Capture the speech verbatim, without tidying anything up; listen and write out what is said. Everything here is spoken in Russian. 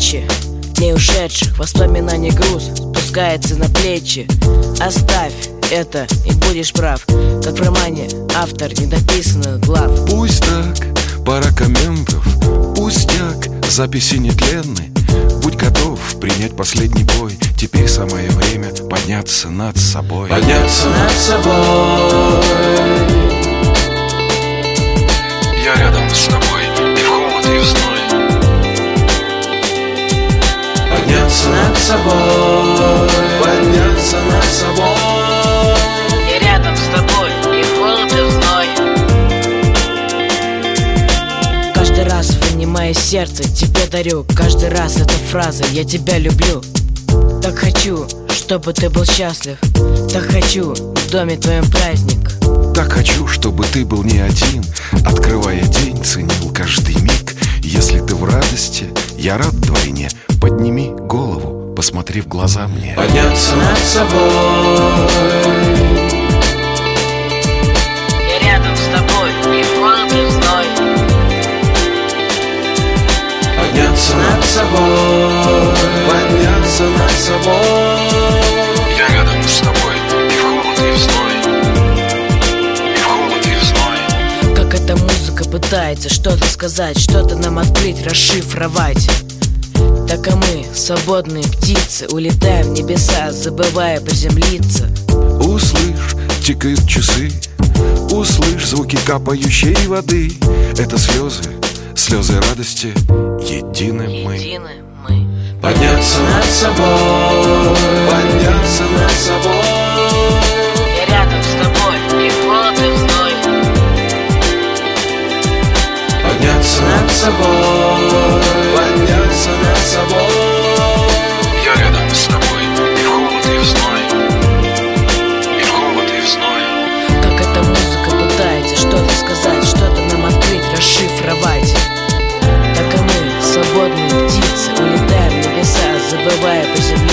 встречи, дней ушедших, воспоминаний груз спускается на плечи. Оставь это, и будешь прав, как в романе автор недописанных глав. Пусть так, пара комментов, пустяк, записи нетленны. Будь готов принять последний бой. Теперь самое время подняться над собой. Подняться над собой. Я рядом с тобой, и в холод, и в зной. Подняться над собой. Подняться над собой. Я рядом с тобой, и в холод, и в зной. Каждый раз, вынимая сердце, тебе дарю. Каждый раз эта фраза «я тебя люблю». Так хочу, чтобы ты был счастлив. Так хочу, в доме твоем праздник. Так хочу, чтобы ты был не один. Открывая день, ценил каждый миг. Если ты в радости, я рад вдвойне. Подними голову, посмотри в глаза мне. Подняться над собой. Я рядом с тобой, и в холод, и в зной. Подняться над собой. Подняться над собой. Я рядом с тобой, и в холод, и в зной. И в холод, и в зной. Как эта музыка пытается что-то сказать, что-то нам открыть, расшифровать. Так и мы, свободные птицы, улетаем в небеса, забывая приземлиться. Услышь, тикают часы, услышь звуки капающей воды. Это слезы, слезы радости, едины мы. Едины мы. Подняться над собой. Подняться над собой. Я рядом с тобой, и в холод, и в зной. Подняться над собой. Подняться над собой. Я рядом с тобой, и в холод, и в зной. И в холод, и в зной. Как эта музыка пытается что-то сказать, что-то нам открыть, расшифровать. Так и мы, свободные птицы, улетаем в небеса, забывая приземлиться.